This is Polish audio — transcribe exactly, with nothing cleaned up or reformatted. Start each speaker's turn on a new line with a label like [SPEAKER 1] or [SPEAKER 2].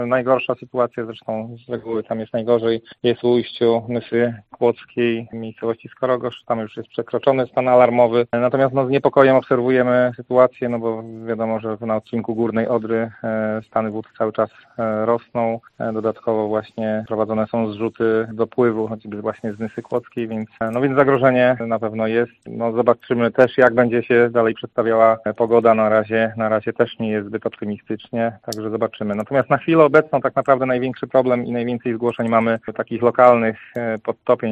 [SPEAKER 1] Najgorsza sytuacja, zresztą z reguły tam jest najgorzej, jest w ujściu Nysy Kłodzkiej, miejscowości Skorogosz. Tam już jest przekroczony stan alarmowy. Natomiast no, z niepokojem obserwujemy sytuację, no bo wiadomo, że na odcinku Górnej Odry e, stany wód cały czas e, rosną. E, dodatkowo właśnie prowadzone są zrzuty dopływu, choćby właśnie z Nysy Kłodzkiej, więc, e, no, więc zagrożenie na pewno jest. No, zobaczymy też, jak będzie się dalej przedstawiała pogoda. Na razie, na razie też nie jest zbyt optymistycznie, także zobaczymy. Natomiast na chwilę obecną tak naprawdę największy problem i najwięcej zgłoszeń mamy takich lokalnych podtopień